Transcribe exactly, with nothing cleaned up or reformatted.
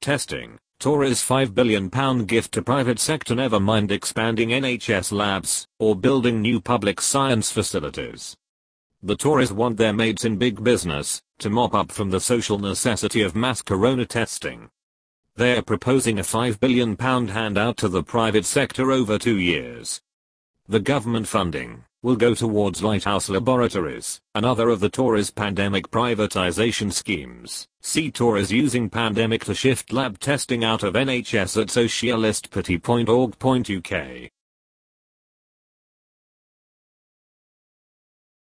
Testing. Tories five billion pound gift to private sector, never mind expanding N H S labs or building new public science facilities. The Tories want their mates in big business to mop up from the social necessity of mass corona testing. They are proposing a five billion pound handout to the private sector over two years. The government funding will go towards Lighthouse Laboratories, another of the Tories' pandemic privatization schemes. See Tories using pandemic to shift lab testing out of N H S at socialistparty dot org dot U K.